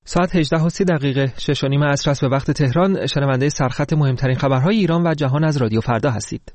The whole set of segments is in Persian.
ساعت 18:30 6:30 عصر است به وقت تهران. شنونده سرخط مهمترین خبرهای ایران و جهان از رادیو فردا هستید.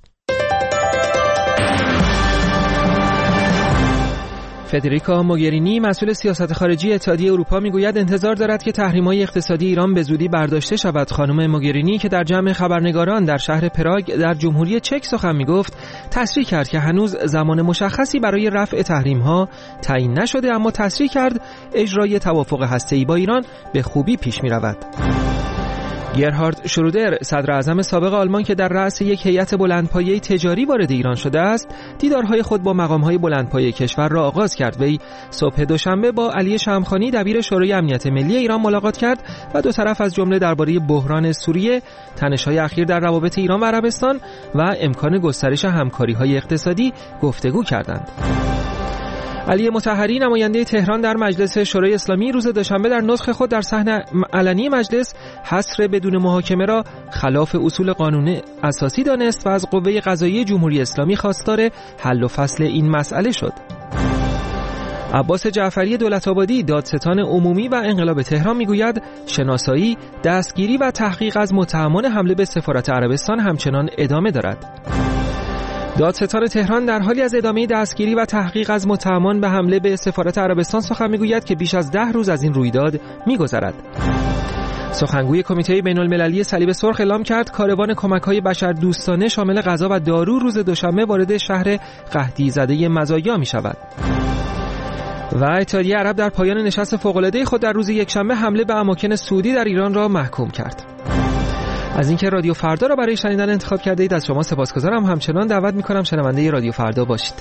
فدریکا موگرینی مسئول سیاست خارجی اتحادیه اروپا میگوید انتظار دارد که تحریم‌های اقتصادی ایران به زودی برداشته شود. خانم موگرینی که در جمع خبرنگاران در شهر پراگ در جمهوری چک سخن میگفت، تصریح کرد که هنوز زمان مشخصی برای رفع تحریم‌ها تعیین نشده، اما تصریح کرد اجرای توافق هسته‌ای با ایران به خوبی پیش می‌رود. گرهارد شرودر، صدر اعظم سابق آلمان که در رأس یک هیئت بلندپایه تجاری وارد ایران شده است، دیدارهای خود با مقام‌های بلندپایه کشور را آغاز کرد. وی صبح دوشنبه با علی شمخانی دبیر شورای امنیت ملی ایران ملاقات کرد و دو طرف از جمله درباره بحران سوریه، تنش‌های اخیر در روابط ایران و عربستان و امکان گسترش همکاری‌های اقتصادی گفتگو کردند. علی مطهری، نماینده تهران در مجلس شورای اسلامی، روز دوشنبه در نطق خود در صحن علنی مجلس حصر بدون محاکمه را خلاف اصول قانون اساسی دانست و از قوه قضاییه جمهوری اسلامی خواستار حل و فصل این مسئله شد. عباس جعفری دولت‌آبادی، دادستان عمومی و انقلاب تهران میگوید شناسایی، دستگیری و تحقیق از متهمان حمله به سفارت عربستان همچنان ادامه دارد. دادستان تهران در حالی از ادامه دستگیری و تحقیق از متهمان به حمله به سفارت عربستان سخن میگوید که بیش از 10 روز از این رویداد میگذرد. سخنگوی کمیته بین‌المللی صلیب سرخ اعلام کرد کاروان کمک‌های بشردوستانه شامل غذا و دارو روز دوشنبه وارد شهر قحطی زده مزایا می‌شود. و اتحادیه عرب در پایان نشست فوق‌العاده خود در روز یکشنبه حمله به اماکن سعودی در ایران را محکوم کرد. از اینکه رادیو فردا را برای شنیدن انتخاب کرده اید از شما سپاسگزارم. همچنان دعوت می‌کنم شنونده رادیو فردا باشید.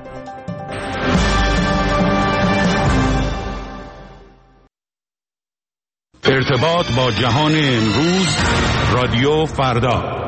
ارتباط با جهان امروز، رادیو فردا.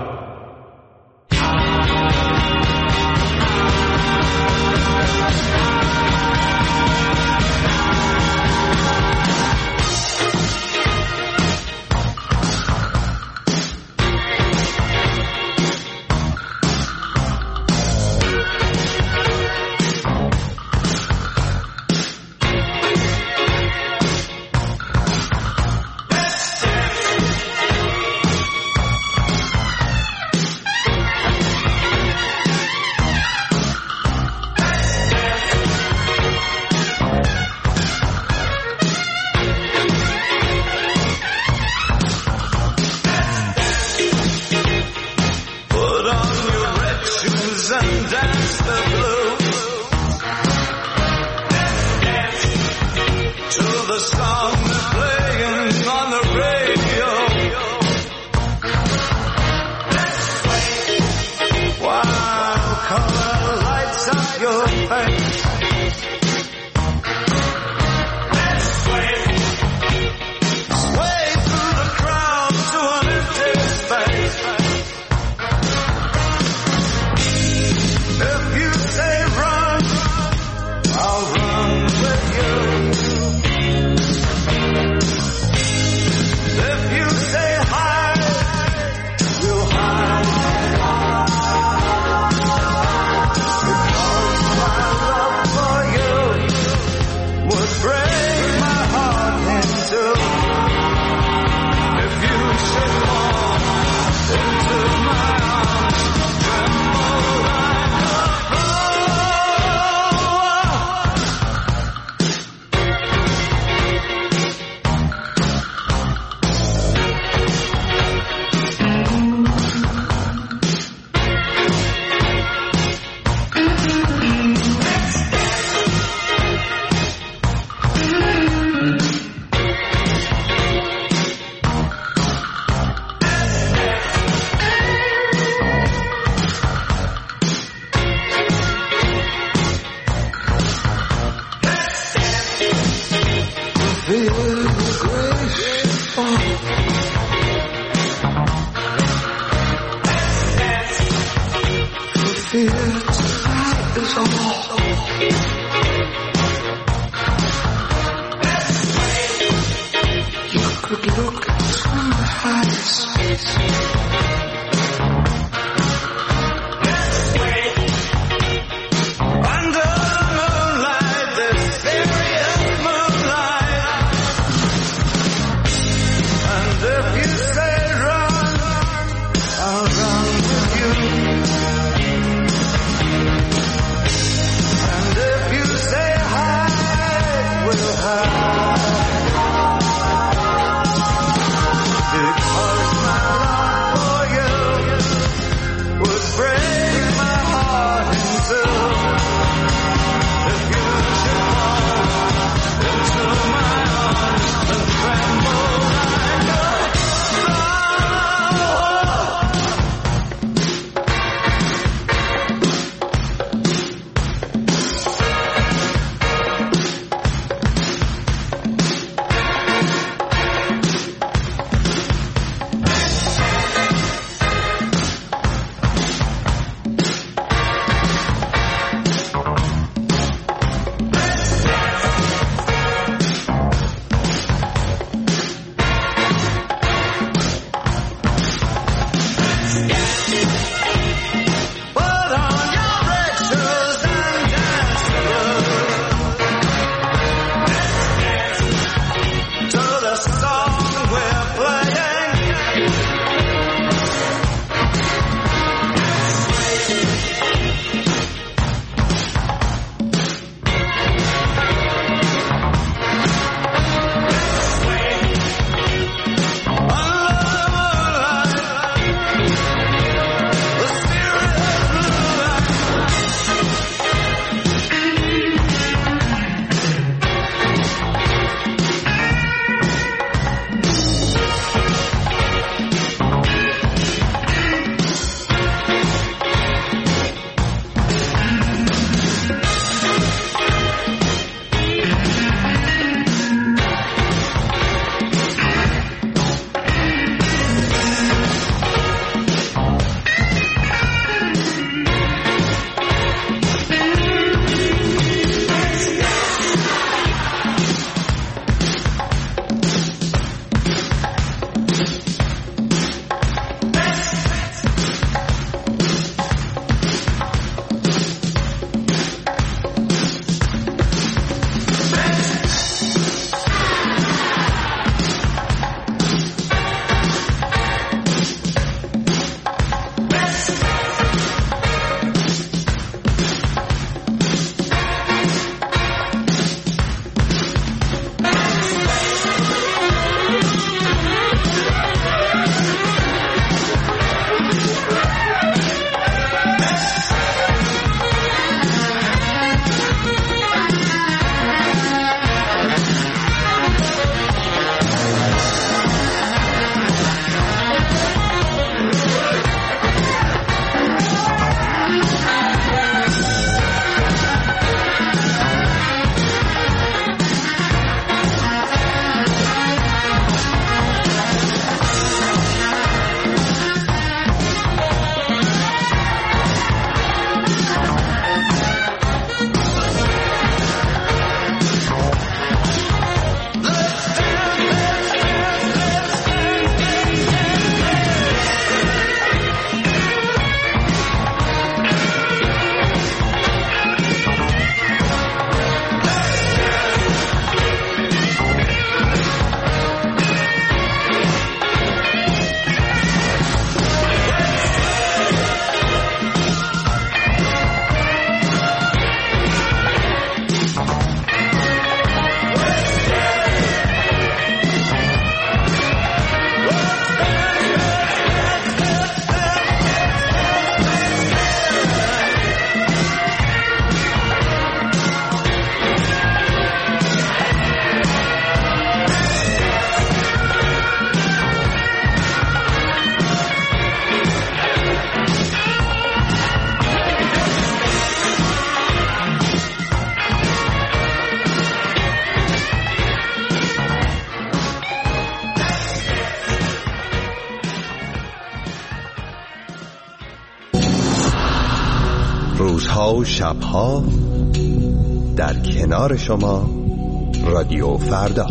روزها و شبها در کنار شما رادیو فردا.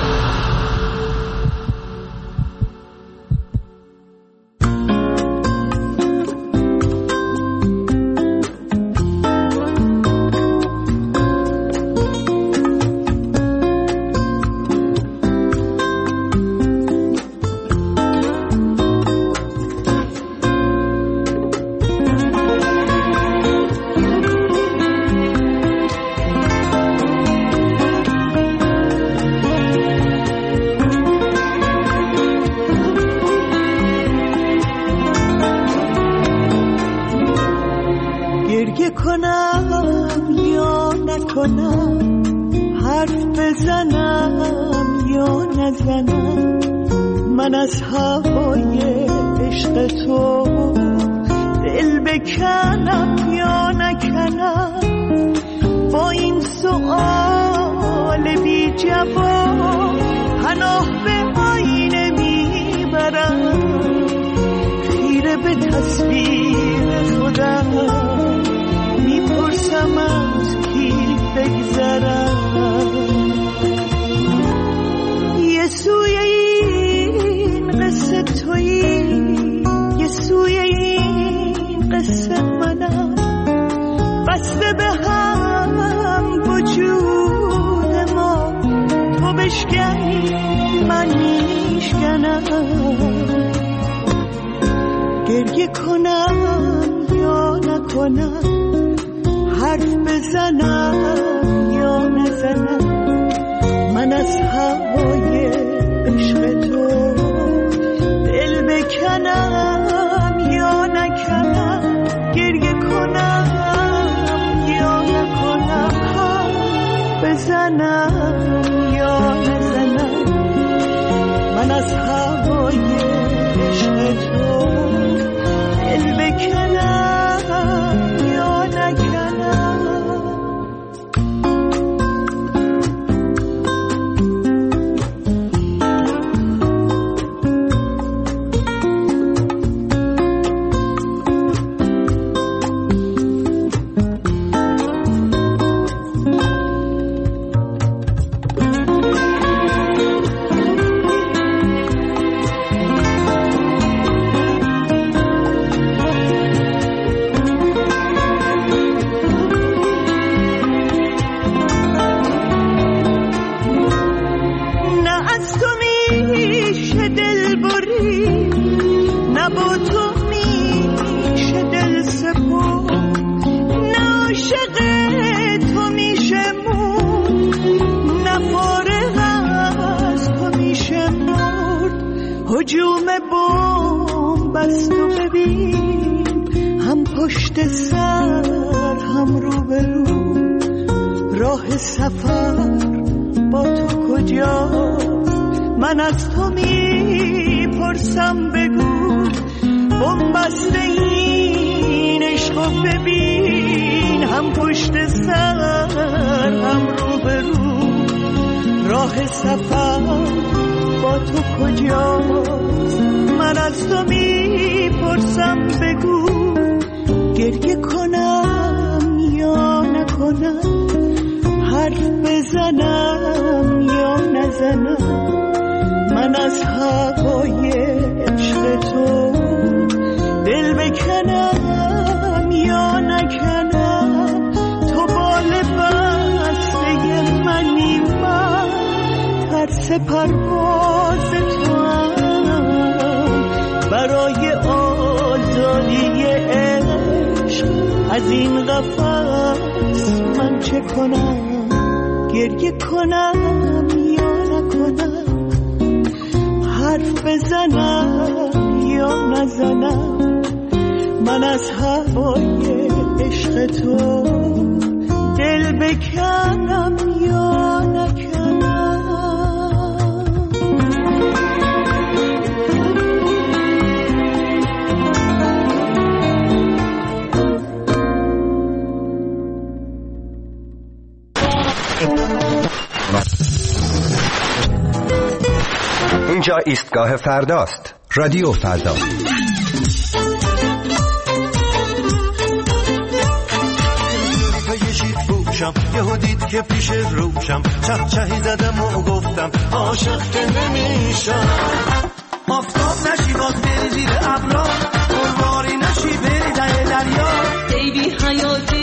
حرف بزنم یا نزنم، من از هوای عشق تو دل بکنم یا نکنم. با این سؤال بی جواب پناه به آینه میبرم، خیره به تصویر خودم میپرسم از کی بگذرم. یه سوی این قصه تویی، یه سوی این قصه منم، بسته به هم وجود ما، تو بشکنی من میشکنم. گریه کنم یا نکنم، حرف بزنم یا نزنم، من از هوای عشق تو دل بکنم یا نکنم. گریه کنم یا نکنم، حرف بزنم یا نزنم، من از هوای عشق تو دل بکنم یا نکنم. هجوم بمبست و ببین، هم پشت سر هم رو به رو، راه سفر با تو کجاست؟ من از تو میپرسم بگو، بمبست این عشقو ببین، هم پشت سر هم رو به رو، راه سفر با تو کجاست؟ من از تو میپرسم بگو، گریه کنم یا نکنم، حرف بزنم یا نزنم، من از هوای عشق تو دل بکنم یا نکنم. تو بال بسته منی، من ترس پرواز تو هم، برای آزادی عشق از این قفس من چه کنم؟ گریه کنم یا نکنم، حرف بزنم یا نزنم، من از هوای عشق تو دل بکنم یا نکنم. اینجا ایستگاه فرداست، رادیو فردا. پوشم، یهو دید که پیش روشم، چهی زدم و گفتم عاشق که نمیشم. آفتاب نشی باز بری زیر ابرا، قربانی نشی بری در دریا. ای بی حیات